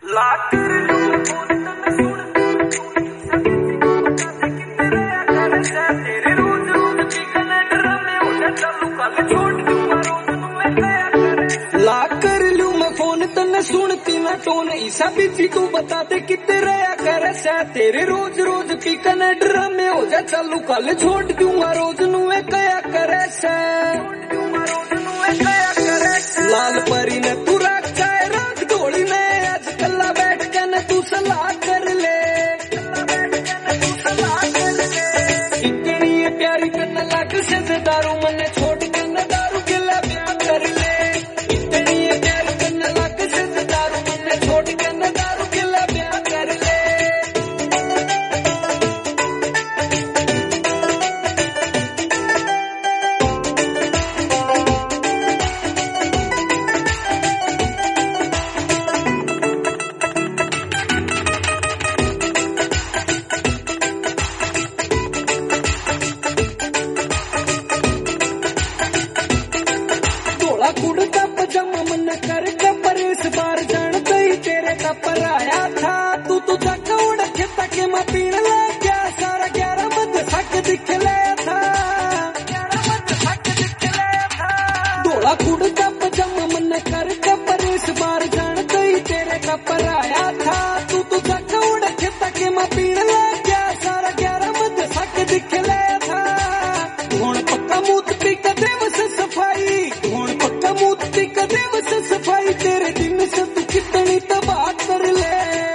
ला कर लूं मैं फोन तन्ने सुनती मैं टोन ईसा बीती तू बता दे कितने रहा करे सह तेरे रोज रोज की कने ड्रामे हो जा चालू कल छोड़ दूंगा रोज नुए कया करे सह लाल परी ने तू रख चाहे रात ढोली में आज कल्ला बैठ के न तू सलाह कर ले इतनी ये प्यारी करने लग से दारू मने छोड़ के न दारू गिला ब्याह कर ले इतनी ये प्यारी करने लग से दारू मने छोड़ के न दारू गिला ब्याह कर ले कुड़ता पजामा मन कर कपर इस बार जानते ही तेरे कपर आया था तू तो धक्का उड़के तक मैं पीण लग गया सारा 11 बजे थक दिख लिया था धोला कुड़ता पजामा मन कर कपर इस बार जानते ही तेरे कपर आया था तू तो धक्का उड़के तक मैं पीण लग गया सारा 11 बजे थक दिख लिया था हुण पक्का मूत पी कदे से सफाई हुण पक्का मूर्ति कदे बस सफाई तेरे दिन से तू कितनी तबाह कर ले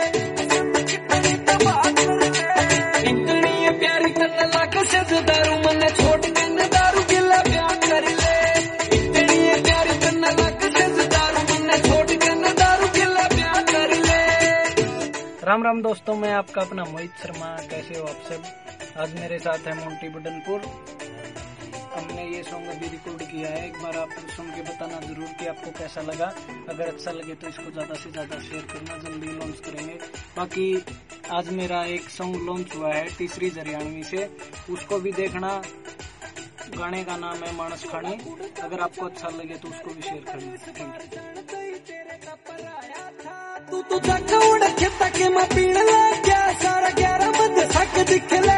इतनी ये प्यारी करने लग से दारू मने छोड़ के न दारू गिला ब्याह कर ले इतनी ये प्यारी करने लग से दारू मने छोड़ के न दारू गिला ब्याह कर ले। राम राम दोस्तों, मैं आपका अपना मोहित शर्मा। कैसे हो आप सब? आज मेरे साथ है मोंटी बदनपुर। हमने ये सॉन्ग अभी रिकॉर्ड किया है, एक बार आप सुन के बताना जरूर कि आपको कैसा लगा। अगर अच्छा लगे तो इसको ज्यादा से ज्यादा शेयर करना, जल्दी लॉन्च करेंगे। बाकी आज मेरा एक सॉन्ग लॉन्च हुआ है तीसरी हरियाणवी से, उसको भी देखना। गाने का नाम है मानस खानी। अगर आपको अच्छा लगे तो उसको भी शेयर करना। Thank you. तू तो